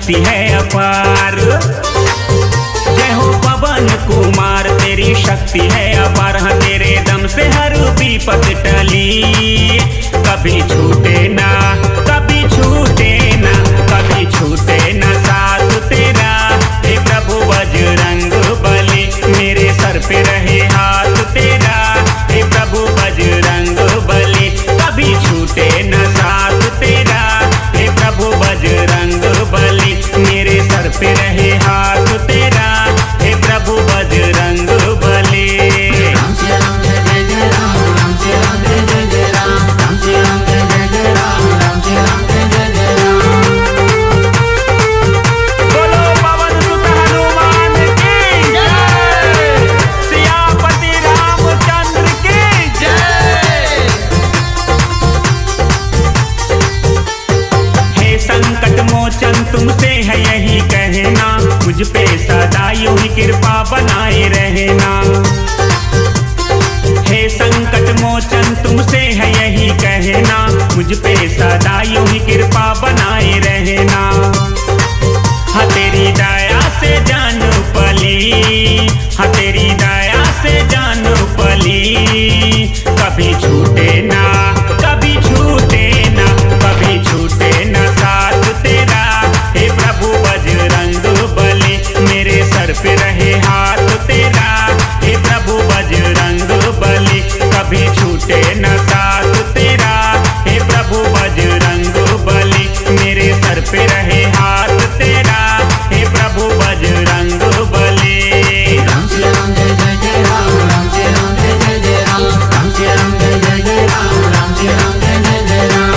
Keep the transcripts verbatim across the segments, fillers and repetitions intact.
शक्ति है अपार। जय हो पवन कुमार तेरी शक्ति है अपार। हाँ तेरे दम से हर विपत टली, कभी छूटे ना कभी छूटे ना कभी छूटे ना साथ तेरा। हे प्रभु बजरंग बली मेरे सर पे रहे हाथ तेरा। हे प्रभु बजरंग बली कभी छूटे ना साथ तेरा। हे प्रभु बजरंग बली मेरे सर पे रहे हाथ तेरा। हे प्रभु बजरंग बली। राम श्री राम जय जय जय राम, राम श्री राम जय जय जय राम, राम श्री राम जय जय जय राम, राम श्री राम जय जय जय राम। बोलो पवन सुत हनुमान की जय, सियापति रामचंद्र की जय। हे संकट मोचन तुमसे है यही कहना, मुझ पे सदा यूं ही कृपा बनाए रहना। हे संकट मोचन तुमसे है यही कहना, मुझ पे सदा यूं ही कृपा बनाए रहना। हाँ तेरी दया से जान पली, हाँ तेरी दया से जान पली, कभी छूटे ना कभी छूटे ना कभी छूटे ना साथ तेरा। हे प्रभु बजरंग बली मेरे सर पे रहे हाथ तेरा। हे प्रभु बजरंग बली कभी छूटे न साथ तेरा। हे प्रभु बजरंग बली मेरे सर पे रहे हाथ तेरा। हे प्रभु बजरंग बली। राम श्री राम जय जय जय राम, राम श्री राम जय जय जय राम, राम श्री राम जय जय जय राम, राम श्री राम जय जय जय राम।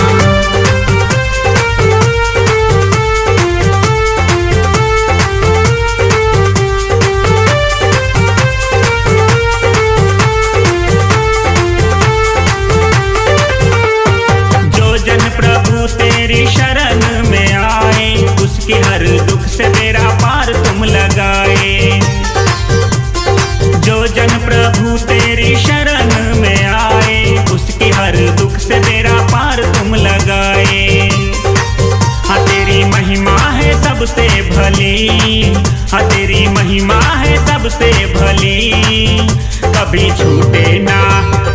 प्रभु तेरी शरण में आए, उसके हर दुख से मेरा पार तुम लगाए। जो जन प्रभु तेरी शरण में आए, उसके हर दुख से मेरा पार तुम लगाए। हाँ तेरी महिमा है सबसे भली, हाँ तेरी महिमा है सबसे भली, कभी छूटे ना